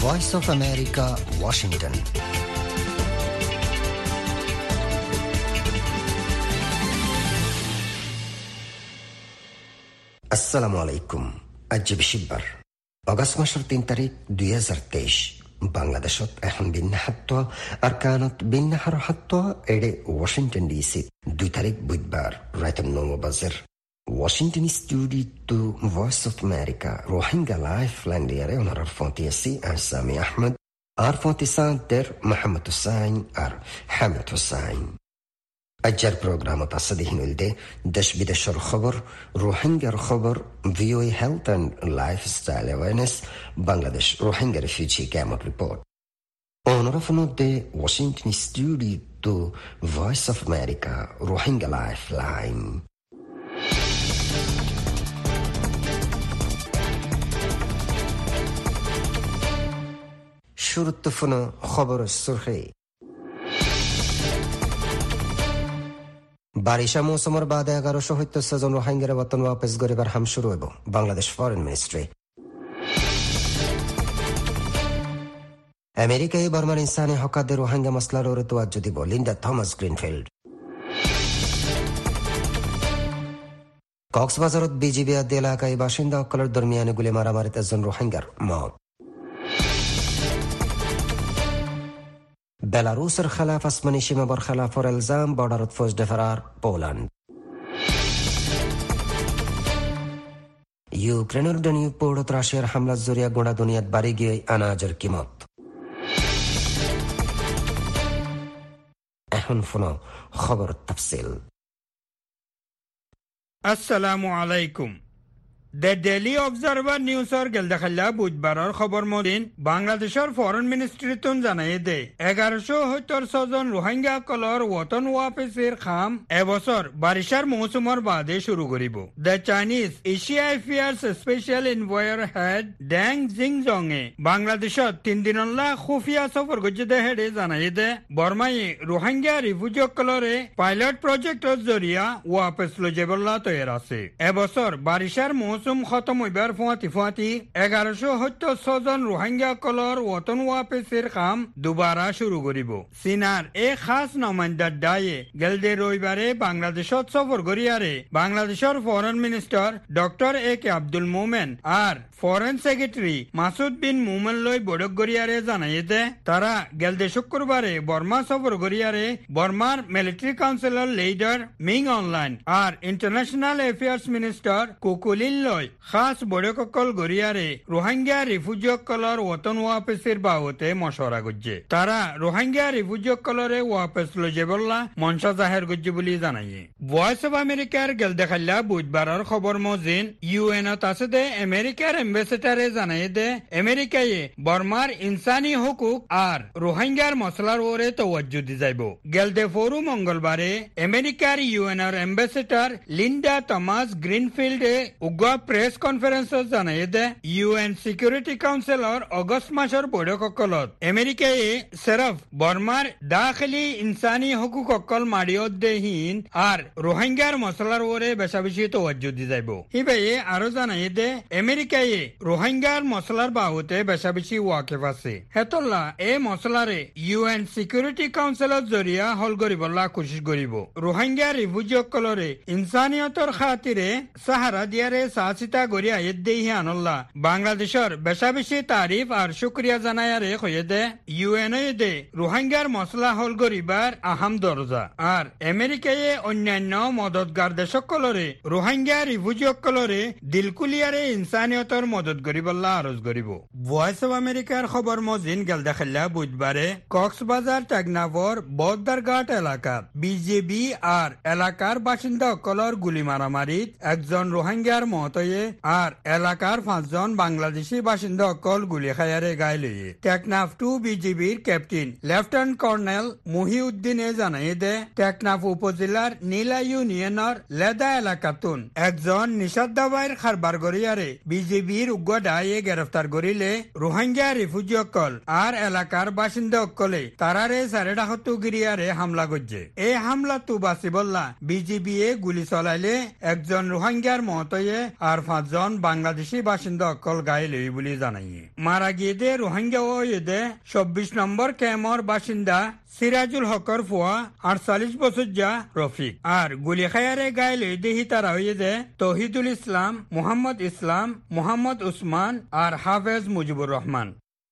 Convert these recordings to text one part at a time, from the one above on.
Voice of America, Washington. আসসালামু আলাইকুম। আজি বিশিববার অগস্ট মাসের 3 তারিখ 2023। বাংলাদেশত এখন বিন্যাহাত্ত আর কানত বিন্যাহার হাত্ত এডে ওয়াশিংটন ডিসি 2 তারিখ বুধবার রাত 9 বাজের। Washington studio Voice of America Rohingya lifeline দিয়ারে ওনার ফন্তিয়াসি আসামি আহমদ আর ফন্তিসান্তের মোহাম্মদ হুসাইন আর হামিদ হুসাইন। আজকের প্রোগ্রামত আছে দিহিনুলদে দেশ বিদেশের খবর, রোহিঙ্গার খবর, VOA health and lifestyle awareness, Bangladesh Rohingya refugee camp report. অনরফনদে Washington studio Voice of America Rohingya lifeline. শুরুত্বফুন খবর সুরখি। বারিশা মৌসুমের বাদে 1170 জন রোহিঙ্গার বতন ওয়াপস গরিবার হাম শুরু হইব, বাংলাদেশ ফরেন মিনিস্ট্রি। আমেরিকায় বর্মার ইনসানি হকাদের রোহিঙ্গা মসলার ওরে তোয়াজ্জ দিব লিন্ডা থমাস গ্রিনফিল্ড। কক্সবাজারত বিজিবি আদি এলাকায় বাসিন্দা অকলের দরমিয়ানে গুলি মারামারিতে একজন রোহিঙ্গার মত। বেলারুসের খেলাফ আসমানি সীমা বরখেলাফর এলজাম বর্ডারত ফৌজ ডেফারার পোল্যান্ড। ইউক্রেনের ডনিউ পৌরত রাশিয়ার হামলা জরিয়া গোড়া দুনিয়াত বাড়ি গিয়ে আনাজের কিমত। এখন শুনো খবর তফসিল। আসসালামু আলাইকুম। দ্য ডেইলি অবজারভার নিউজর গেলদাখাল্লা বুধবারের খবর মদিন বাংলাদেশের ফরেন মিনিস্ট্রিতুন জানাই দে 1176 জন রোহিঙ্গা কলর ওতন ওয়াপসের খাম এবছর বারিশার মৌসুমের বাদে শুরু করিব। The Chinese Asia affairs special এনভয়ের হেড ড্যাং জিংজং এ বাংলাদেশত 3 দিনল্লা খুফিয়া সফর গজ্জে হেডে জানাই দে বর্মাই রোহিঙ্গা রিফিউজি কলরে পাইলট প্রজেক্টর জরিয়া ওয়াপস লজেবল্লা তৈরি আছে। এবছর বারিশার মৌসুম খতম হইবার ফুয়াতি 1176 জন রোহিঙ্গা কলর ওতন ওয়াপসের কাম দুবারা শুরু করিব। সিনার এ খাস নমাইন্দার দায়ে গেলদে রবিবারে বাংলাদেশত সফর করিয়ারে বাংলাদেশের foreign minister doctor A K Abdul Momen আর ফরেন সেক্রেটারি মাসুদ বিন মোমেন লই বৈঠক করিয়ারে জানাইতে তারা গেলদে শুক্রবারে বর্মা সফর করিয়ারে বর্মার মিলিটারি কাউন্সিলর লিডার মিং অনলাইন আর ইন্টারন্যাশনাল অ্যাফেয়ার্স মিনিস্টার কুকুলিন লই খাস বৈঠককল গরিয়ারে রোহিঙ্গা রিফিউজিকলর ওতন ওয়াপসের বাবতে মশওয়ারা করছে। তারা রোহিঙ্গা রিফিউজিকলরে ওয়াপস লজেবল্লা মনসা জাহের করছে বলে জানাইয়ে। ভয়েস অফ আমেরিকার গেলদেখাল্লা বুধবারের খবর মজিন ইউএনত আছে দে আমেরিকার এম্বাসেডারে জানাই দে আমেরিকায় বর্মার ইনসানি হুকুক আর রোহিঙ্গার মশলার ওরে তওয়াজ্জু দি যাইব। গেলদে ফোরু মঙ্গলবারে আমেরিকার ইউএনর এম্বাসেডার লিন্ডা থমাস গ্রিনফিল্ডে উগ্র প্রেস কনফারেন্স জানাই দে ইউএন সিকিউরিটি কাউন্সিলর অগস্ট মাসের বৈঠককলত আমেরিকায় সেরফ বর্মার দাখিলি ইনসানি হুকুক অকল মারিয়ত দেহীন আর রোহিঙ্গার মশলার ওরে বেশা বেশি তওয়াজ্জু দি যাইব। হিবাইয়ে আরো জানাই দে আমেরিকায় রোহিঙ্গার মশলার বাহুতে বেশা বেশি ওয়াকিফ আছে। হেতল্লা এ মশলারে ইউএন সিকিউরিটি কাউন্সিলত জরিয়া হল করিবল্লা কোশিশ করিব। রোহিঙ্গা রিফিউজিসকলরে ইনসানিয়তর খাতিরে সাহারা দিয়ারে সাচিতা গড়ি আয়েদ দেহি আনল্লা বাংলাদেশের বেশা বেশি তারিফ আর শুক্রিয়া জানায়ারে হয়ে দে ইউএনএ দে রোহিঙ্গার মশলা হল করিবার আহাম দরজা আর আমেরিকায় অন্যান্য মদতগার দেশসকলরে রোহিঙ্গা রিফিউজিসকলরে দিলকুলিয়ারে ইনসানিয়তর মদত করিবল্লা আরজ করিব। ভয়েস অফ আমেরিকার খবর মজিন গেলদাখাল্লা বুধবারে কক্সবাজার টেকনাফর বদ্দারঘাট এলাকার বিজেপি আর এলাকার বাসিন্দা অকলর গুলি মারামারিত একজন রোহিঙ্গার মতয়ে আর এলাকার 5 জন বাংলাদেশি বাসিন্দা অকল গুলি খায়ারে গায়ে লইয়ে। টেকনাফ 2 বিজিবির ক্যাপ্টেন লেফটেন্যান্ট কর্নেল মহিউদ্দিনে জানাই দে টেকনাফ উপজেলার নীলা ইউনিয়নের লেদা এলাকাতুন একজন নিষাদ্দাবাইর খারবার গড়িয়ারে বিজেপির উগ্র দায়ে গ্রেফতার করিলে রোহিঙ্গা রিফিউজি অকল আর এলাকার বাসিন্দা অকলে তারারে সারেডাহতু গিরিয়ারে হামলা করছে। এই হামলা তু বাসিবল্লা বিজেপি গুলি চলাইলে একজন রোহিঙ্গার মতয়ে আর 5 জন বাংলাদেশি বাসিন্দা অকল গাইল বলে জানাইয়ে মারা গিয়ে রোহিঙ্গা ও ঈদে 24 নম্বর ক্যাম্পর বাসিন্দা সিরাজুল হকর ফুয়া 48 বছর যা রফিক আর গুলি খায়ারে গাইল দেহি তারা হয়ে যে তৌহিদুল ইসলাম, মোহাম্মদ উসমান আর হাফেজ মুজিবুর রহমান।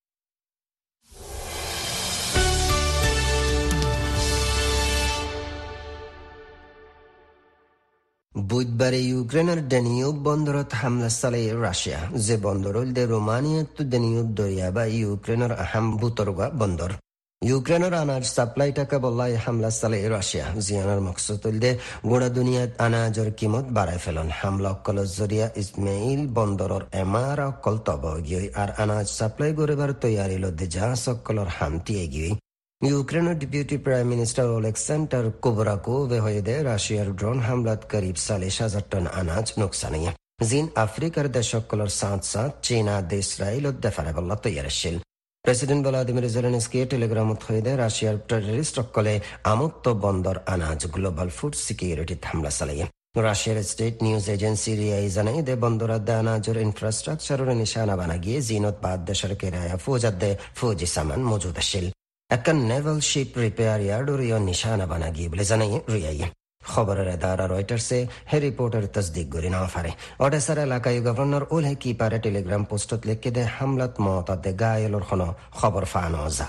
বুধবারে ইউক্রেনের ডেনিউব বন্দরত হামলা চালায় রাশিয়া, যে বন্দর হইল রোমানিয়াত ডেনিউব দরিয়া বা ইউক্রেনের আহাম বুতরগা বন্দর। ইউক্রেনের আনাজ সাপ্লাই টাকা বল্লাই হামলা চালায় রাশিয়া, জিয়ানার মকসদ হইল গোড়া দুনিয়াত আনাজর কিমত বাড়াই ফেলন। হামলা অকল জরিয়া ইসমাইল বন্দরের এমার অকল তবগিয়ে আর আনাজ সাপ্লাই গরিবার তৈয়ারি লদ্দে জাহাজ অকলর হামটি এগিয়ে। ইউক্রেনের ডেপুটি প্রাইম মিনিস্টার ওলেক্সান্ডার কুবরাকোভে হয়ে রাশিয়ার ড্রোন হামলাত করিব 40,000 টন আনাজ নোকসানিয়ে, জিন আফ্রিকার দেশকলর সাথ সাথ চীনা ইসরায়েল দেফারেবল্লা তৈয়ারশীল। প্রেসিডেন্ট ভলাদিমির জেলেনস্কি টেলিগ্রামত হয়ে রাশিয়ার টেররিস্ট অকলে আমত্ত বন্দর আনাজ গ্লোবাল ফুড সিকিউরিটি হামলা চালাইয়ে। রাশিয়ার স্টেট নিউজ এজেন্সি রিয়াই জানাই বন্দরাত আনাজের ইনফ্রাস্ট্রাকচারের নিশানা বানা গিয়ে জিনত বাদ দেশের কেরায়া ফৌজাদে ফৌজি সামান মজুদ আসিল। একটা নেভাল শিপ রিপেয়ার ইয়ার্ডরিও নিশানা বানা গিয়ে বলে জানাই রিয়াই। খবরের এদারা রয়টার্সে হে রিপোর্টের তসদিক করি না পারে। ওডেসার এলাকায় গভর্নর ওলে কি পারে টেলিগ্রাম পোস্টত লিখে দে হামলাত মতাতে গায়েলর কোনো খবর ফানো যা।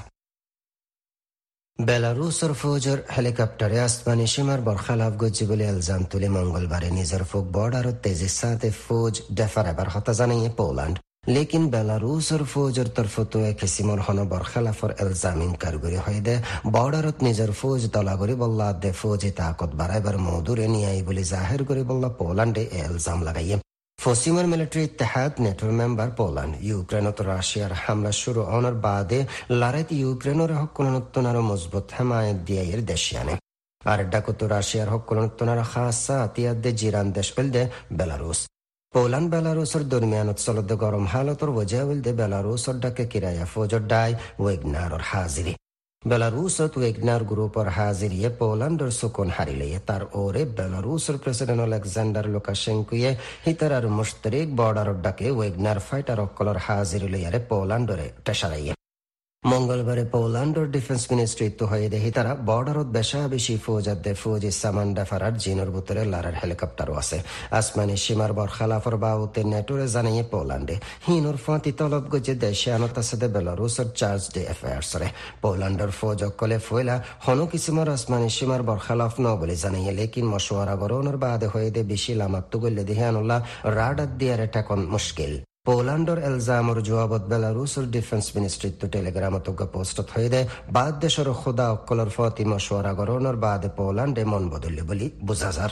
বেলারুসের ফৌজের হেলিকপ্টারে আসমানি সীমার বরখালাফ গজি বলে ইলজাম তুলে মঙ্গলবারে নিজের ফোক বর্ডারত তেজির সাথে ফৌজ ডেফারেবার হতা জানাইয়ে পোল্যান্ড। लेकिन बेलारूसर फौजर तरफतो किसिमर हन बरखलाफर इल्जाम इनकारगरी हयदे बॉर्डरत निजर फौज दलागरी बल्ला दे फौजी ताकत बाराबर मौदूरे नियाई बोली जाहिर करी बल्ला पोलैंडे इल्जाम लगाइए। পশ্চিমের মিলিটারি ইত্তেহাদ নেটোর মেম্বার পোল্যান্ড ইউক্রেনত রাশিয়ার হামলা শুরু হওয়ার বাদে লড়াইতে ইউক্রেনের হকুলনত্তনার মজবুত হেমায়ত দিয়ে দেশিয়ানে আর ডাকত রাশিয়ার হকুলনত্তনার খাসা আতিয়াদে জিরান দেশ পেলদে বেলারুস। পোল্যান্ড বেলারুসের দরমিয়ানত চলতে গরম হালতর ওজা বলতে বেলারুসের ডাকে কিরায়া ফৌজর ডাই ওয়েগনারর হাজিরি। বেলারুসত ওয়েগনার গ্রুপর হাজিরিয়ে পোল্যান্ডের সুকন হারিলে তার ওরে বেলারুসের প্রেসিডেন্ট আলেকজান্ডার লুকাশেঙ্কুয়ে হিতার মুশতারিক বর্ডারর ডাকে ওয়েগনার ফাইটার অকলর হাজিরি লইয়ারে পোল্যান্ডরে টেসারাইয়ে। মঙ্গলবারে পোল্যান্ডের ডিফেন্স মিনিস্ট্রি তো হয়ে দেখি তারা বর্ডারত বেশা বেশি ফৌজাদে ফৌজি সামান ডেফারার জিনের ভিতরে লারার হেলিকপ্টারও আছে। আসমানি সীমার বরখালাফর বাউতে নেটোরে জানাইয়ে পোল্যান্ডে হিনুর ফাঁতি তলব গজে দেশে আনত আছে বেলারুসের চার্জ ডে এফআইআরসরে। পোল্যান্ডের ফৌজ অকলে ফয়লা হনো কিসিমর আসমানি সীমার বরখালাফ ন বলে জানাইয়ে, লেকিন মশওয়ারা গরনের বাদে হয়ে দে বেশি লামাত্তু গল্লে দেখে আনুল্লাহ রাডার দিয়ারে টেকন মুশকিল। পোল্যান্ডর এলজামর জবাবত বেলারুসের ডিফেন্স মিনিস্ট্রিত্ব টেলিগ্রামত পোস্টত হয়ে দে বাদ দেশের খোদা অকলর ফতি মশওয়ারা গরনের বাদে পোল্যান্ডে মন বদললে বলি বোঝা যার।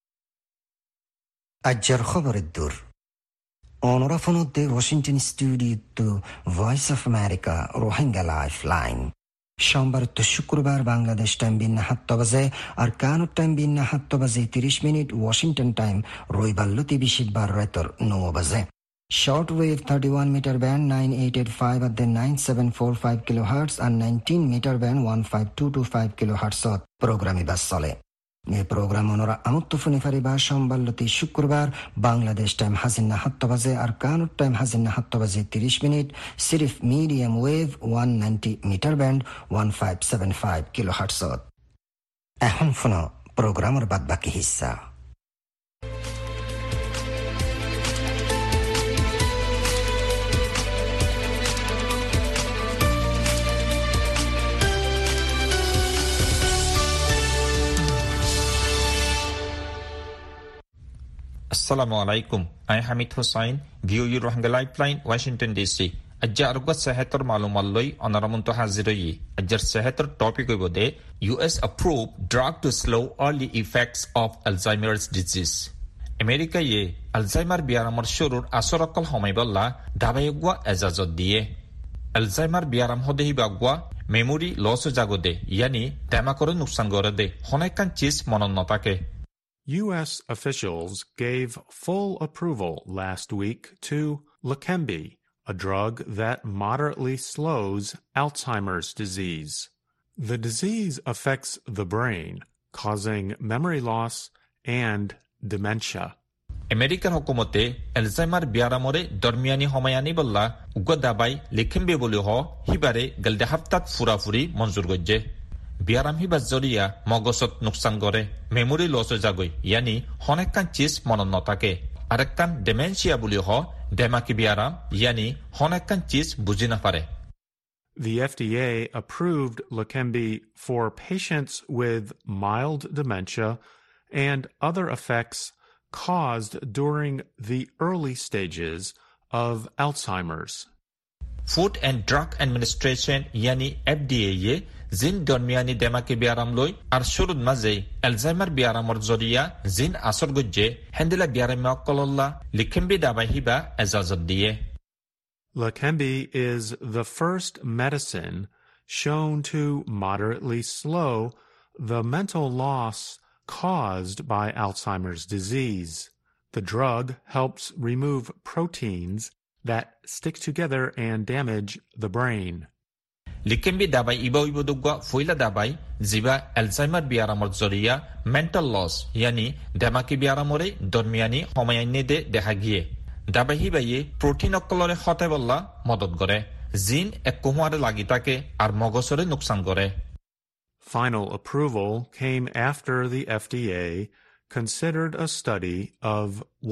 আজ্জার খবরের দূর অনরাফনতে Washington studio Voice of America Rohingya lifeline সোমবার তো শুক্রবার বাংলাদেশ টাইম বিন্না 7 বাজে আর কানুর টাইম বিন্না 7 বাজে 30 মিনিট ওয়াশিংটন টাইম রবিবার লতি বিশিবার রাতর 9 বাজে। Shortwave 31 meter band 9885 at the 9745 kilohertz and 19 meter band 15225 kilohertz প্রোগ্রামে বাস চলে। এই প্রোগ্রাম ওনারা আমত্তফুনি ফারিবা সোমবার লতি শুক্রবার বাংলাদেশ টাইম হাজিন্না 7 বাজে আর কানুর টাইম হাজিন্না 7 বাজে 30 মিনিট সিরিফ medium wave 190 metre band 1575 kilohertz. এখন শোনো প্রোগ্রামের বাদ বাকি হিস্সা। Assalamu alaikum. I am Hamid Hussain, VOA Rohingya Lifeline, Washington DC. Ajja arugwa sehatar malumalloi onaramunto haziroyi. Ajjar sehatar topic ibode US approved drug to slow early effects of Alzheimer's disease. America ye Alzheimer biaramor shurur asorakal homaiballa dabayogwa ezazot diye. Alzheimer biaram hodehi bagwa memory loss jagode yani tamakore nuksan gorede honaikan cheez monon notake. U.S. officials gave full approval last week to Leqembi, a drug that moderately slows Alzheimer's disease. The disease affects the brain, causing memory loss and dementia. আমেরিকার হুকুমতে এলজাইমার বিয়ারামরে দরমিয়ানি হমায়ানি বল্লা উগ্র দাবাই লিখিমবে বলি হ হিবারে গেলদে হাফতাত ফুরাফুরি মঞ্জুর গজ্জে বিয়ারাম হিবার জরিয়া মগজত নুকসান করে memory loss যাগৈ ইয়ানি হনেকান চিজ মনত নথাকে আরেককান ডেমেনশিয়া বলি হ ডেমাকি বিয়ারাম ইয়ানি হনেকান চিজ বুঝি না পারে The FDA approved Leqembi for patients with mild dementia and other effects caused during the early stages of Alzheimer's. Food and Drug Administration yani FDA ye zin dormiani demaki biaram loy ar shurud maze Alzheimer biaramor zoriya zin asor gujje hendila biaram kololla Leqembi dabai hiba ezazat diye. Leqembi is the first medicine shown to moderately slow the mental loss caused by Alzheimer's disease. The drug helps remove proteins that stick together and damage the brain. Leqembi dabai ibo dugwa foila dabai ziba Alzheimer biaramor zoriya mental loss yani demaki biaramore dormiani homayane de deha giye দাবাই হিবাইয়ে protein অকলরে হতে বললা মদত করে জিন এক কুমারে লাগি থাকে আর মগজরে নুকসান করে Final approval came after the FDA considered a study of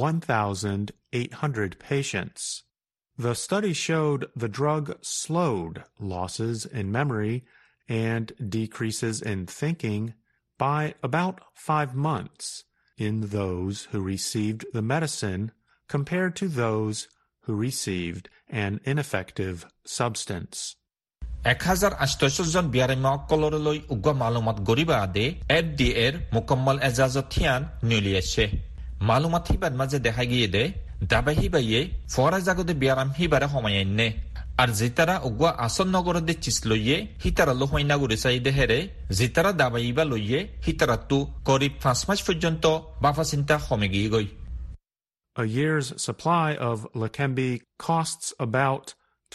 1,800 patients. The study showed the drug slowed losses in memory and decreases in thinking by about 5 months in those who received the medicine compared to those who received an ineffective substance. 1800 জন বিয়ারাম অকলরলৈ উগ্র মালুমাত গরিবা আদে FDA এর মুকম্মল এজাজত থিয়ান নিউলিয়েছে মালুমাত হিবার মাঝে দেখা গিয়ে দে দাবাই হিবাইয়ে ফরা জাগদে বিয়ারাম হিবারে হমায়াইনে আর জিতারা উগ্র আসন নগরদে চিস লইয়ে হিতারা লোহইনা গুরিসাই দেহেরে জিতারা দাবাই ইবা লইয়ে হিতারা তু করিব 5 মাস পর্যন্ত বাফা চিন্তা কমে গিয়ে গই A year's supply of Leqembi costs about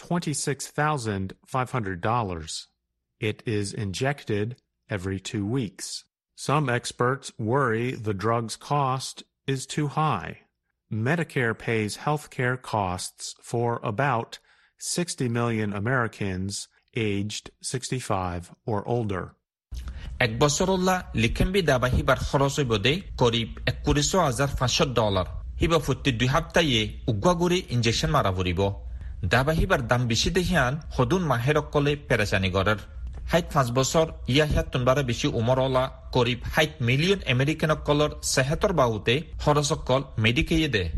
$26,500. It is injected every 2 weeks. Some experts worry the drug's cost is too high. Medicare pays healthcare costs for about 60 million Americans aged 65 or older. এক বছরল্লা লিখেম্বি দাবা হিবার খরচ হইব দে করিব $21,500 হিবা ফুটি 2 সপ্তাহে উগ্বাগুৰি injection মারা ভরিব দাবা হিবার দাম বেশি দেহিয়ান হদুন মাহের অকলে পেরেচানি গড়ের 5 বছর ইয়া তুনবারে বেশি উমরলা করিব 60 মিলিয়ন আমেরিকান অকলর সেহতর বাহুতে খরচ অকল মেডিকেয়ে দে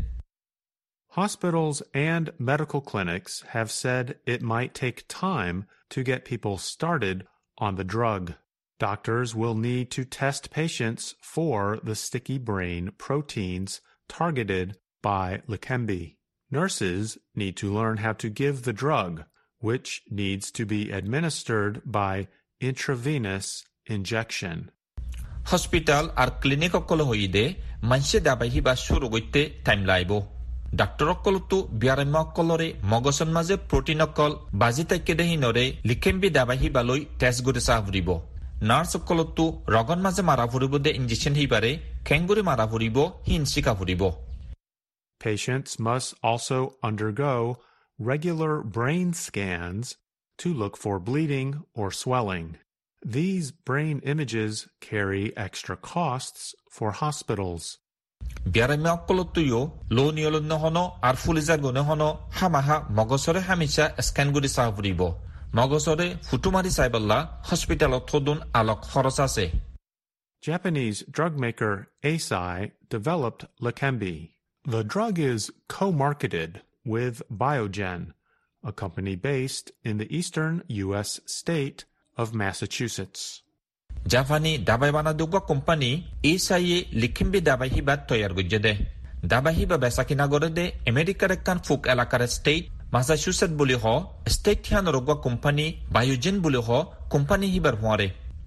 Hospitals and medical clinics have said it might take time to get people started on the drug. Doctors will need to test patients for the sticky brain proteins targeted by Leqembi. Nurses need to learn how to give the drug, which needs to be administered by intravenous injection. Hospital আর clinic অকল হইদে মানসে দাবাই হিবা শুরু গইতে time লাইব doctor অকলতো বিয়ারাম অকলরে মগজন মাঝে protein অকল বাজি তাইকে দেহিনরে লিখেম্বি দাবাই হিবালৈ test গরে চাহরিব নার্স অকলতো রগন মাঝে মারা ফুরিব দে ইনজেকশন হিবারে খেঙ্গুরি মারা ফুরিব হিন শিকা ফুরিব Patients must also undergo regular brain scans to look for bleeding or swelling. These brain images carry extra costs for hospitals. বিয়ারাম অকলতোয়ো লো নিয়লন নহনো আর ফুলিজার গনে হনো হামাহা মগজরে হামিশা স্ক্যান গরি চাহ ফুরিব মগজরে ফুটুমারি চাইবল্লা হসপিটালত থদুন আলোক খরচ আছে Japanese drug maker Eisai developed Leqembi. The drug is co-marketed with Biogen, a company based in the eastern U.S. state of Massachusetts. জাপানি দাবাই বানাদুগা company এসাইয়ে লিখিম্বি দাবাই Hiba তৈয়ার গজ্জে দে দাবাই হিবা বেচা কিনা গড়ে দে আমেরিকার একখান ফুক এলাকার স্টেট মাসাচুসেট বুলি হ স্টেট থিয়ান রগুয়া কোম্পানি বায়োজেন বুলি হ কোম্পানি হিবার হুয়ারে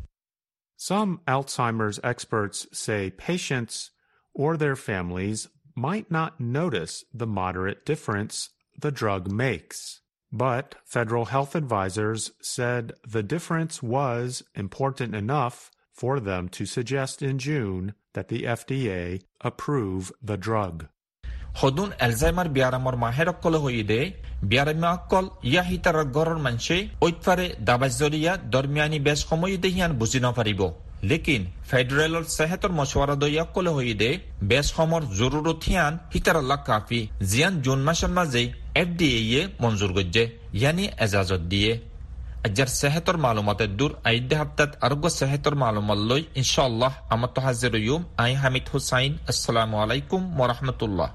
Some Alzheimer's experts say patients or their families might not notice the moderate difference the drug makes. But federal health advisors said the difference was important enough for them to suggest in June that the FDA approve the drug. হদুন Alzheimer বিয়ারামর মাহের অকল হয়ে দে বিয়ারামা অকল ইয়া হিতার গড়ৰ মানছে ঐতফাৰে দাবাই জরিয়া দরমিয়ানি বেশ সময় দেহিয়ান বুঝি নপারিব লেকিন ফেডারেলৰ সেহেতৰ মশওয়ারা দইয়া অকল হয়ে দে বেশ সমর জরুরতিয়ান হিতার আল্লাহ কাফি জিয়ান জুন মাসের মাঝে FDA মঞ্জুর গজ্জে ইয়ানি এজাজত দিয়ে আজ্জার সেহেতৰ মালুমাতের দূর আইদে হাপ্তাত আরোগ্য সেহেতৰ মালুমাত লই ইনশাআল্লাহ আমত হাজির ইউম আই হামিদ হুসাইন আসসালামু আলাইকুম ওয়া রাহমাতুল্লাহ।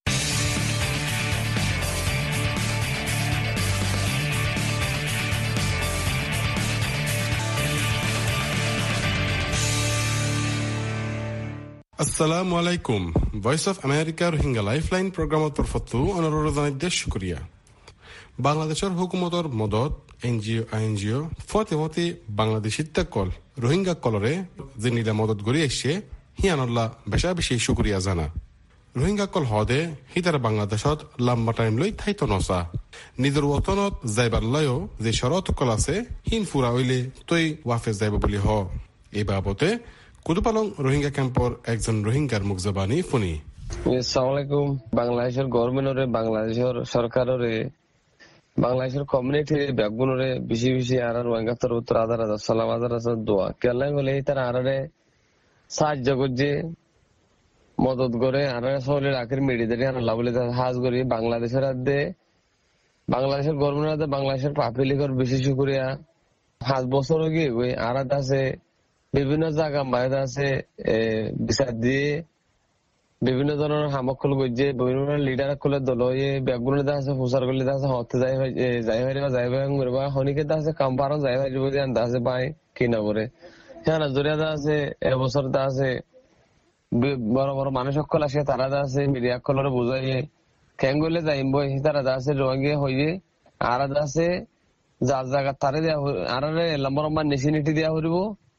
আসসালামু আলাইকুম। Voice of America Rohingya lifeline প্রোগ্রামত তরফতো অনুরোধ জানাইতে শুক্রিয়া। বাংলাদেশের হুকুমতর মদত এনজিও ফতে বাংলাদেশির কল রোহিঙ্গা কলরে যে নিলা মদত গড়ি আসছে হিয়ানল্লা বেশা বেশি শুক্রিয়া জানা। রোহিঙ্গা কল হদে হিতার বাংলাদেশত লম্বা টাইম লৈ ঠাইত নচা নিজের ওতনত যাইবার লয়ও যে শরত কল আছে হিন ফুরা হইলে তৈ ওয়াফেজ যাইব বলি হ। এই বাবতে কুদুপালং রোহিঙ্গা ক্যাম্পর একজন রোহিঙ্গার মুখ জবানি শুনি। আসসালামু আলাইকুম। বাংলাদেশের গভর্নমেন্টরে বাংলাদেশের সরকাররে বাংলাদেশের কমিউনিটি ব্যাকগুণরে বেশি বেশি আর রোহিঙ্গা তোর উত্তর আধার সালাম আধার দোয়া কেলাই বলে তার আরে সাহায্য করছে মদত করে আর সহলে রাখের মিডিয়াতে আল্লাহ বলে হাজ করি বাংলাদেশের আদে বাংলাদেশের গভর্নমেন্ট আদে বাংলাদেশের পাপিলিকর বেশি শুক্রিয়া। 5 বছর গিয়ে আর আছে বিভিন্ন জায়গা বাইরে আছে বিচার দিয়ে বিভিন্ন ধরনের হামকল করছে বিভিন্ন লিডার করলে দল হয়ে ব্যাগগুলো আছে প্রচার করলে আছে হতে যাই বা হনিকে আছে কাম্পারও যাই যদি আনতে আছে পাই কিনা করে হ্যাঁ জরিয়া আছে এবছর আছে বড় বড় মানুষ সকল আসে তারা আছে মিডিয়া কলরে বুঝাইয়ে কেন করলে যাইম বই তারা আছে রোহিঙ্গা হয়ে আর আছে যার জায়গা তারে দেওয়া আর লম্বা লম্বা নেশিনিটি দেওয়া হইব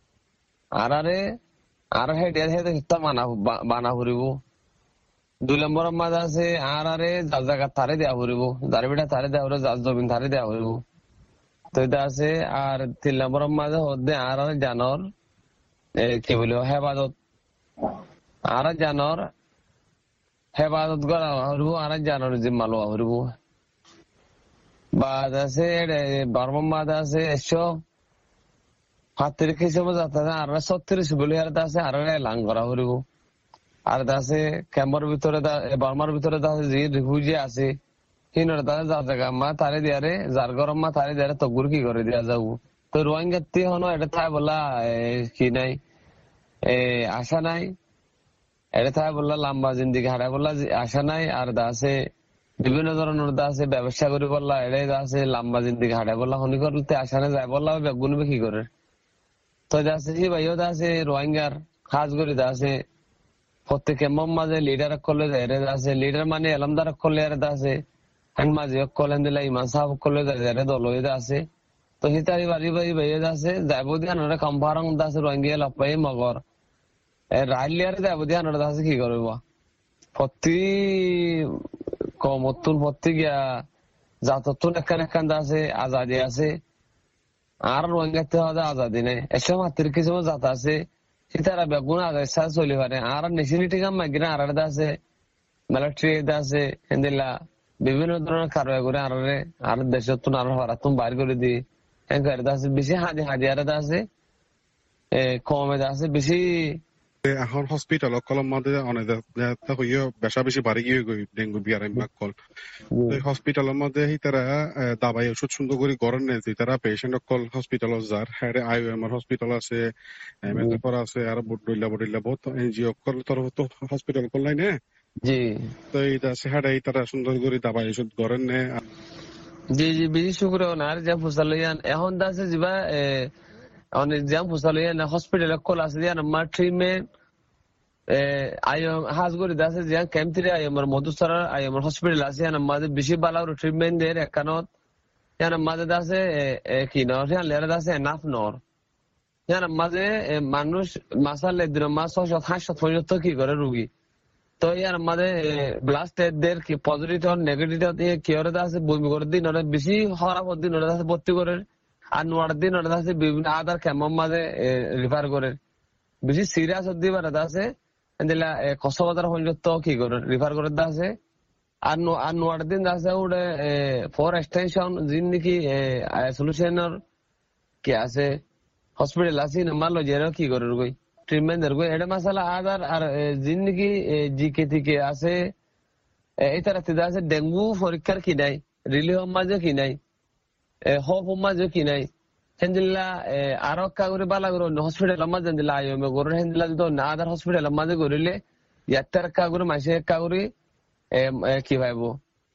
আর হেডিয়া বানা ফুরিব। 2 নম্বর মাঝে আছে আর যার জায়গা তারে দেওয়া ফুরিব যার বেটা তারে দেওয়া হইব যার জমিন তারে দেওয়া হইব তো এটা আছে। আর 3 নম্বর মাঝে হচ্ছে আর জানর কি বলিব হেফাজত আর জানর হেফাজত করা হইব আর জানর জিম্মা লওয়া হইব। বাদ আছে 12 মাঝে আছে 130 হিসেবে যাতে আর 36 বলে আর আছে আর লাং করা হইব। আর আছে ক্যাম্পের ভিতরে বার্মার ভিতরে যে রিফিউজি আছে হিনর তাদের যার জায়গা মা তারে দিয়ারে যার গরম মা তারে দিয়ারে তগুর কি করে দিয়া যাবো তো রোহিঙ্গাতে হনো এটা তাই বলা কি নাই আশা নাই এটা তাই বললা লম্বা জিন্দিগি হারা বললা আশা নাই। আর আছে বিভিন্ন ধরনের আছে ব্যবসা করে বললা এটাই আছে লম্বা জিন্দিগি হারা বললা হনি করতে আশা নাই যায় বললা বেগুনবে কি করে তো আছে সে ভাইও আছে রোহিঙ্গার খাস করে আছে প্রত্যেকে মাঝে লিডার করলে আছে লিডার মানে এলামদার করলে আছে মাঝে কলেন দিলা ইমান সাহেব করলে দল আছে তো হিতারি বাড়ি বাড়ি ভাইয়া আছে যাইব দিয়ে কম্পারং আছে রোহিঙ্গা লপাই মগর রাইলিয়ারে যাইব দিয়ে আছে কি করব প্রতি কমতুন প্রতি গিয়া জাততুন এখান আছে আজাদি আছে আর রোহিঙ্গাতে হওয়া আজাদি নেই এসব হাতের কিছু জাত আছে তারা বেগুন আদায় চলি পারে আর নেশিনিটি কাম মাগিনা আর আছে মিলিটারি আছে হেন্দিলা বিভিন্ন ধরনের কারবার করে আর দেশের তুন আর হারাতুন বাইর করে দি আছে বেশি হাজি আর আছে কমে আছে বেশি এখন হসপিটাল কলম মধ্যে অনেক বেশা বেশি বাড়ি গিয়ে ডেঙ্গু বিয়ার কল হসপিটালের মধ্যে তারা দাবাই ওষুধ সুন্দর করে গরম নেই তারা পেশেন্ট কল হসপিটাল যার হ্যাঁ IOM হসপিটাল আছে আছে আর বডইলা বহুত এনজিও কল তরফ তো হসপিটাল করলাই নে জি তো এটা সেহাডে তারা সুন্দর করে দাবাই ওষুধ গরম নে জি জি বেশি শুক্রিয়া আর যা ফুসালিয়ান এখন দাসে জিবা অনেক জাম ফুসালিয়ান হসপিটাল কল আছে জান মা ট্রিটমেন্ট আইএম হাজগরি দাসে যে ক্যাম্পে আইএমর মধুসরা আইএমর হসপিটাল আছে জান মাঝে বেশি বালার ট্রিটমেন্ট দের একানত জান মাঝে দাসে কি নর জান লেরা দাসে নাফ নর জান মাঝে মানুষ মাসালে দিন মাস 700 পর্যন্ত কি করে রোগী তো ইয়ার মাঝে ব্লাস্ট দের কি পজিটিভ আর নেগেটিভ কি করে দাসে বমি করে দিন ওরা বেশি খারাপ দিন ওরা দাসে ভর্তি করে আর নোয়ার দিন ওরা দাসে বিভিন্ন আদার ক্যাম্প মাঝে রেফার করে বেশি সিরিয়াস হতে পারে দাসে এন্দিলা কসবাজার পর্যন্ত কি করে রেফার করে দাসে আর নোয়ার দিন আছে ওটা ফর এক্সটেনশন জিন্দিগি সলিউশনের কি আছে হসপিটাল আছে মারলো যে কি করে গই ট্রিটমেন্ট দের গই এটা মাসালা আদার আর জিন্দিগি জিকে থেকে আছে এই তারাতে আছে ডেঙ্গু পরীক্ষার কি নাই রিলিফ মাঝে কি নাই হপ মাঝে কি নাই হেন্দিল্লা আরো কাগরে বালা করে হসপিটাল মাঝে দিলা আইএমএ করে হেন্দিল্লা যদি আদার হসপিটাল মাঝে করিলে ইয়াত্তার কাগরে মাসে কাগরে কি ভাইবো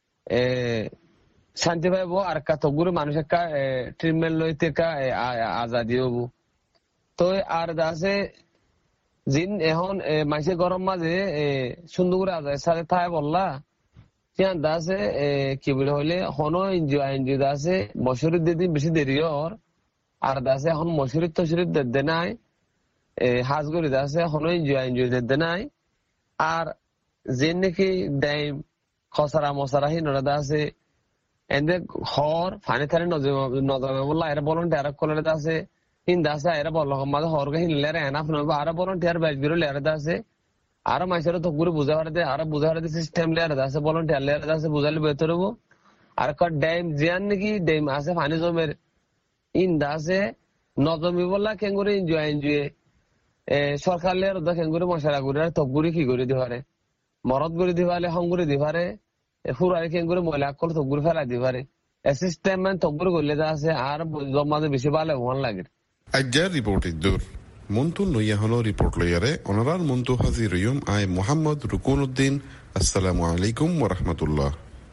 শান্তি পাইব আর কতগুলো মানুষ একটা ট্রিটমেন্ট লইতে আজাদি হব তো আর আছে জিন এখন মাসে গরম মাঝে সুন্দর করে আজাদ সাথে থাই বললা সিয়ান দাসে কি বলে হইলে হনো এনজিও দাসে মশুরির দিন বেশি দেরি হর আর দাসে এখন মশুরির তশুরির দে নাই হাজগরি দাসে হনো এনজিও দে নাই আর যে নাকি ডাইম খসরা মশারা হিনরা দাসে এনে হর ফানি থানি নজমে বললা এরা ভলান্টিয়ার কলে দাসে হিন দাসে এরা বলল মাঝে হরকে হিনলে এনাফ নব আর ভলান্টিয়ার ব্যাচ বিরো লেরে দাসে আর মাইসের তো গুরু বুঝা হারদে আর বুঝা হারদে সিস্টেম লেরে দাসে ভলান্টিয়ার লেরে দাসে বুঝালে বেতর হবো আর ক ড্যাম জিয়ান নাকি ড্যাম আছে ফানি জমের ইন দাসে নজমি বললা কেঙ্গুরি এনজিও সরকার লের দা কেঙ্গুরি মশারা গুরি আর তগুরি কি করে দিবারে মরদ করে দিবারে হংগুরি দিবারে ফুরারি কেঙ্গুরি ময়লা কল তগুরি ফেলা দিবারে সিস্টেম তগুরি করলে আছে আর জমাতে বেশি ভালো হওয়ার লাগে আজ্জার রিপোর্ট ইদ্দুর মন্তু নইয়াহনো রিপোর্ট লইয়ারে অনারার মন্তু হাজির ইয়ুম আই মোহাম্মদ রুকুনউদ্দিন আসসালামু আলাইকুম ওয়া রাহমাতুল্লাহ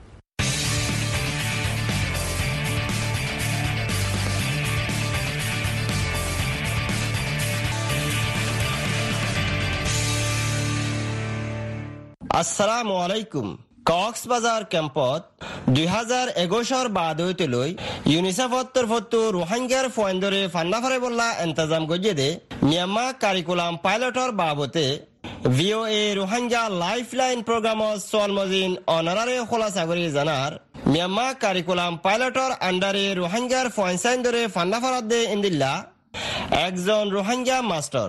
আসসালামু আলাইকুম কক্সবাজার ক্যাম্পত 2021 বাদ হইতে লই ইউনিসেফর তরফতো রোহিঙ্গার ফয়েন্দরে ফান্নাফারে বললা ইন্তজাম গজে দে মিয়ানমার কারিকুলাম পাইলটর বাবতে ভিওএ রোহিঙ্গা লাইফলাইন প্রোগ্রামত সলমজিন অনারারে খোলাসা করে জানার মিয়ানমার কারিকুলাম পাইলটর আন্ডারে রোহিঙ্গার ফয়েন্সাইন্দরে ফান্নাফারাত দে ইন্দিল্লা একজন রোহিঙ্গা মাস্টার।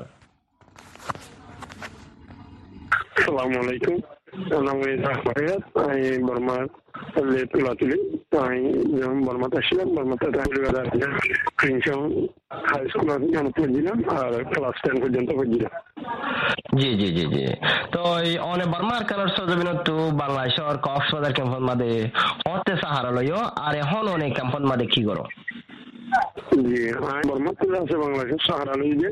আসসালামু আলাইকুম। নাম জাহরিয়াত আই বর্মা লেতুলাতুলি আই বর্মা তাসিলাম বর্মা তাহলিগাদা ক্রিনশন হাই স্কুল আমি পড়ছিলাম আর ক্লাস 10 পর্যন্ত পড়ছিলাম। জি জি জি জি তো এই অনে বর্মার কালার সজবিনত তো বাংলাদেশের কক্সবাজার ক্যাম্পন মাদে হতে সাহারা লইও আর এখন অনেক ক্যাম্পন মাদে কি করো? জি আমি বর্মা থেকে আছে বাংলাদেশের সাহারা লইবে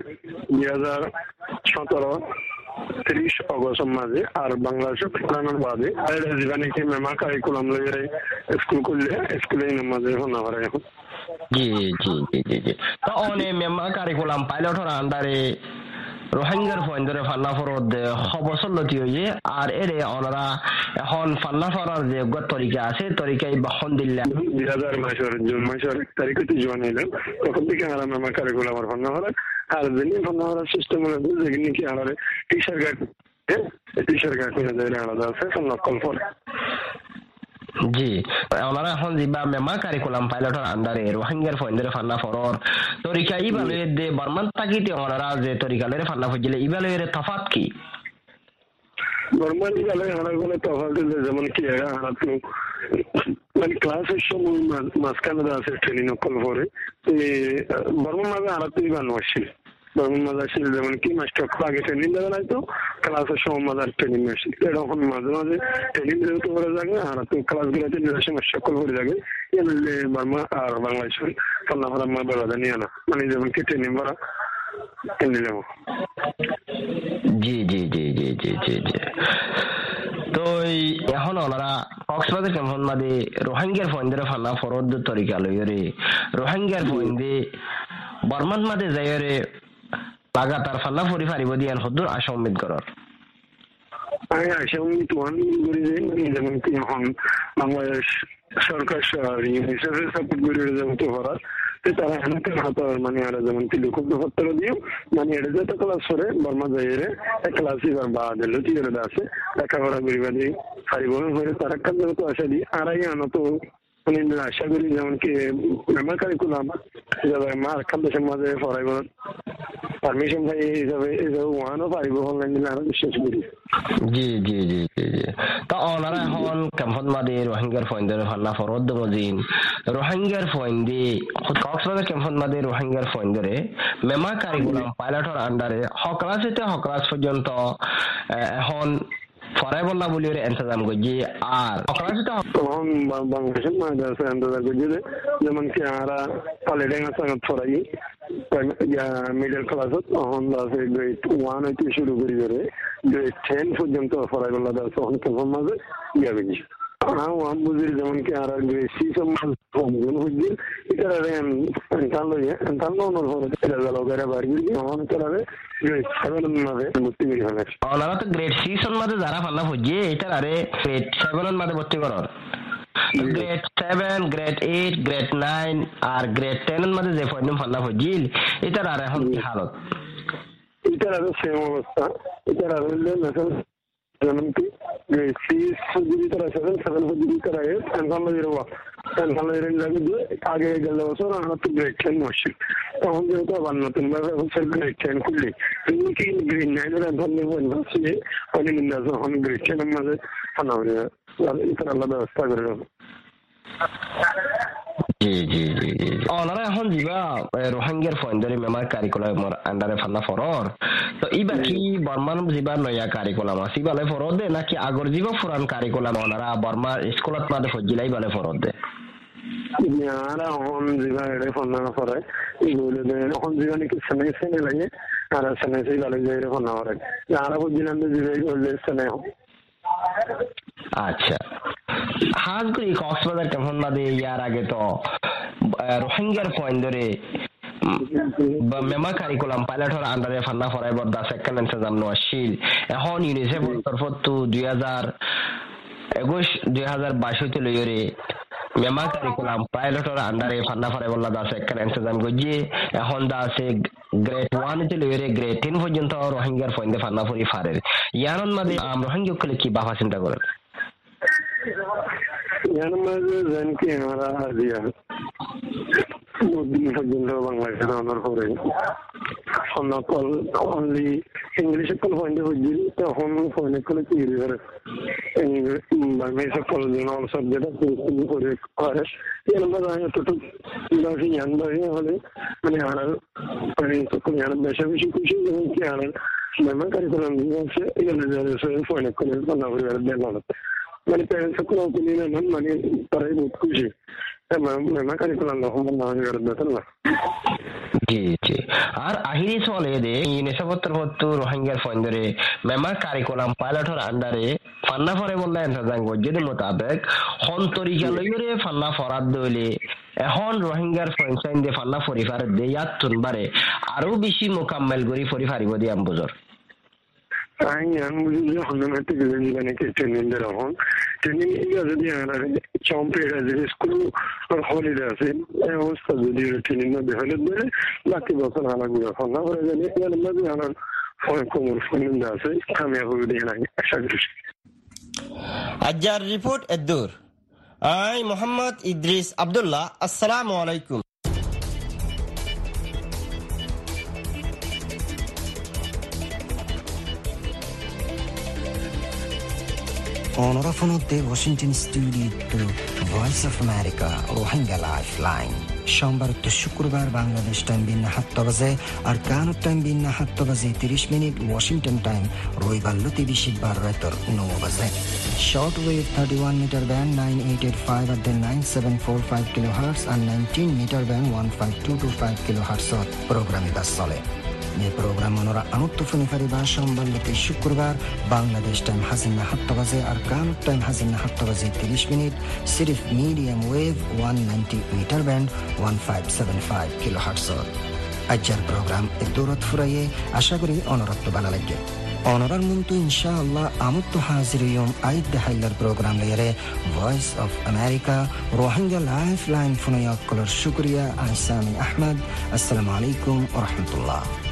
2017 30 অগস্ট মাঝে আর বাংলাদেশের প্রাণের বাদে জীবনে কি মেমা কারিকুলাম লইরে স্কুল করলে স্কুলে নামাজে হনা হরে এখন। জি জি জি জি জি তো অনে মেমা কারিকুলাম পাইলটর আন্ডারে রোহিঙ্গার ফয়েন্দরে ফান্নাফরদ খবসল লতি হইয়ে আর এরে ওনারা এখন ফান্নাফরার যে তরিকা আছে তরিকায় বহন দিল্লা 2000 মাসের জুন মাসের তারিখে জোয়ান হইলাম তখন থেকে আমরা মেমা কারিকুলাম আর ফান্নাফরা আর দিন ফান্নাফরা সিস্টেম হলো যেখানে কি আলারে টিচার গাইড করে দেয় আলাদা আছে নকল ফর। জি ওনারা এখন জিবা মেমা কারিকুলাম পাইলটর আন্ডারে রোহিঙ্গার ফয়েন্দরে ফান্নাফরর তরিকা ইবালে দে বর্মান তাকিতে ওনারা যে তরিকা লরে ফান্না ফজিলে ইবালে এর তফাৎ কি? নরমালি গেলে হারাগুলো তফাৎ যেমন কি এরা হারাতো মানে ক্লাসের সময় মাঝখানে আছে ট্রেনিং নকল ফরে বর্মান মাঝে হারাতেই বানো আসছিল বর্মান মাঝে আসছিল যেমন কি মাস্টার আগে ট্রেনিং দেওয়া নাই তো ক্লাসের সময় মাঝে ট্রেনিং আসছিল এরকম মাঝে মাঝে ট্রেনিং যেহেতু করে যাবে আর ক্লাসগুলোতে নিজস্ব মাস্টার করে যাবে এমএলএ বর্মা আর বাংলাদেশের ফান্নাফরা মা বেড়া নিয়ে না মানে যেমন কি ট্রেনিং করা নিলাম। জি জি জি জি জি জি জি তো এখন ওনারা কক্সবাজার ক্যাম্পন মাদে রোহিঙ্গার ফয়েন্দরে ফান্না ফরদ তরিকা লইরে রোহিঙ্গার ফয়েন্দে বর্মান মাদে যাইরে লাগাতার ফান্না ফরি ফারিব দিয়ান হদ্দুর আশা উম্মিদ করার আমি আশা উম্মিদ ওয়ান করি যেমন কি এখন বাংলাদেশ সরকার ইউনিসেফের সাপোর্ট করে যেমন তো করার তারা এনাকে হাতার মানে আর যেমন কি লোকপত্র দিও মানে এটা যত ক্লাস করে বর্মা যাইরে এক ক্লাস এবার বা দিল কি করে আছে লেখাপড়া করিবাদি সারিবহন হয়ে তারা কাজ তো আশা দিই আর আনো তো মানে আশা করি যেমন কি মেমা কারিকুলাম যাবে মার খাদ্য সমাজে পড়াইব পারমিশন ভাই হিসাবে ওয়ানও পারিব অনলাইন দিলে আরো বিশ্বাস করি। জি জি জি জি জি তা ওনারা এখন ক্যাম্পত মাদে রোহিঙ্গার ফয়েন্দের ফান্না ফরদ মজিন রোহিঙ্গার ফয়েন্দি কক্সবাজার ক্যাম্পত মাদে রোহিঙ্গার ফয়েন্দরে মেমা কারিকুলাম পাইলটর আন্ডারে হকরাস হইতে হকরাস পর্যন্ত এখন ফরাই বললা বলি ইন্তজাম করছি আর হকরাস তখন বাংলাদেশের মাদ্রাসা ইন্তজাম করছি যেমন কি আমরা পালেডাঙ্গা সঙ্গে ফরাই মিডল ক্লাসত তখন আছে গ্রেড 1 হইতে শুরু করি করে গ্রেড 10 পর্যন্ত ফরাই বললা দাস তখন কেমন মাঝে যাবে ওয়ান বুঝির যেমন কি আর গ্রেড 6 সম্মান হইছে এটা গ্রেড 7 মাঝে ভর্তি করি হলে ওনারা তো গ্রেড 6 মাঝে যারা ফান্না হইছে এটা আরে গ্রেড 7 মাঝে ভর্তি করার গ্রেড 7 গ্রেড 8 গ্রেড 9 আর গ্রেড 10 মধ্যে যে ফয়েন্ড ফান্না হইছিল এটার আর এখন কি হালত এটার আর সেম অবস্থা এটার আর মেসেজ যেমন কি গ্রেড 6 যদি তারা 7 যদি তারা আগে গেল বছর আমরা তো গ্রেড 10 বসছি তখন যেহেতু আবার নতুন ভাবে গ্রেড 10 খুললি তুমি কি গ্রেড 9 এর ধরনের বলছি অনেক যখন গ্রেড 10 এর মাঝে ফান্না হয়ে যায় এটা আলাদা ব্যবস্থা করে জি জি জি জি ওনারা এখন যা রোহিঙ্গার ফয়েন্ডারি মেমার কারিকুলামর আন্ডারে ফান্না ফরর তো ইবা কি বর্মান যা নয়া কারিকুলাম আছে বালে ফরর দে নাকি আগর যা পুরান কারিকুলাম ওনারা বর্মা স্কুলত মাদে ফজিলাই বালে ফরর দে ইয়ারা এখন যা এর ফান্না ফরাই এগুলো দে এখন যা নাকি সেনে লাগে আর সেনে সেই বালে যাই ফান্না ফরাই ইয়ারা ফজিলাম দে যা হইলে সেনে আচ্ছা হাজ করি কক্সবাজার কেমন মাদে ইয়ার আগে তো রোহিঙ্গার ফয়েন্ডরে মেমা কারিকুলাম পাইলটর আন্ডারে ফান্না ফরাই বর্দা সেকেন্ড ইন্তজাম নশিল এখন ইউনিসেফের তরফত 2021-2022 হইতে লইরে মেমা কারিকুলাম পাইলটর আন্ডারে ফান্না ফরাই বল্লা দা সেকেন্ড ইন্তজাম গজি এখন দা আছে গ্রেড 1 হইতে লইরে গ্রেড 10 পর্যন্ত রোহিঙ্গার ফয়েন্ডে ফান্না ফরি ফারের ইয়ারন মাদে রোহিঙ্গা কলে কি বাফা চিন্তা করেন ইয়ার মাঝে যেন কি আমরা দিয়া দিন পর্যন্ত বাংলাদেশে অনার করে কল অনলি ইংলিশে কল পয়েন্ট হয়েছিল তখন ফোনে কলে কি করে বাংলাদেশে কল জেনারেল সাবজেক্ট করে করে এর মধ্যে আমি তো দাসি জানবাই হলে মানে আর মানে তো কোন আর বেশি খুশি কি আর মেমা কারিকুলাম আছে এগুলো যে ফোনে কলে বাংলা করে দেন মানে প্যারেন্টস কোনো অপিনিয়ন নন মানে তারাই বহুত খুশি মেমা কারিকুলাম না জি জি আর আহিরি চলে দে ইউনিসেফের রোহিঙ্গার ফয়েন্ডরে মেমা কারিকুলাম পাইলটর আন্ডারে ফান্না ফরে বললা ইন্তজাম গজ্জের মোতাবেক হন তরিকা লইরে ফান্না ফরাদ দইলে এখন রোহিঙ্গার ফয়েন্ড দে ফান্না ফরি ফারে দে ইয়াত তুনবারে আরো বেশি মোকাম্মেল করি ফরি ফারিব দি আমবুজর ഞാൻ ഹൊന്നമേറ്റ് ജീവനക്ക് ട്രെയിനിന്റെ রহন ট্রেনিং যদি চম্পের স্কুল হলিডে আছে এই অবস্থা যদি ট্রেনিং মধ্যে হলে ধরে বাকি বছর আলাগুলো হন্না করে জানি এর মধ্যে আমার কোমর ফোন আছে কামিয়াব হবে না আশা করি আজার রিপোর্ট এদুর আই মোহাম্মদ ইদ্রিস আব্দুল্লাহ আসসালামু আলাইকুম অনরাফনতে Washington studio Voice of America Rohingya lifeline সোমবার তো শুক্রবার বাংলাদেশ টাইম বিন 7 বাজে আর কানাডা টাইম বিন 7 বাজে 30 মিনিট ওয়াশিংটন টাইম রবিবার লতি বিশিবার রাতর 9 বাজে short wave 31 metre band 9885 at the 9745 kilohertz আর 19 মিটার ব্যান্ড 15225 কিলোহার্টজ প্রোগ্রামে বাস চলে এই প্রোগ্রাম ওনারা আনুত্তফনি ফারিবা সোমবার লতি শুক্রবার বাংলাদেশ টাইম হাজিনা 7 বাজে আর কানাডা টাইম হাজিনা 7 বাজে 30 মিনিট সিরিফ medium wave 190 metre band 1575 kilohertz আজকের প্রোগ্রাম দৌলত ফুরাইয়ে আশা করি অনরত্ব ভালো লাগে অনরার মন্তু ইনশাআল্লাহ আমত্ত হাজিরিয়ম আইদ হাইলার প্রোগ্রাম লেয়ারে Voice of America Rohingya lifeline ফুনাইয়া কলর শুক্রিয়া আহসান আহমদ আসসালামু আলাইকুম ওয়া রাহমাতুল্লাহ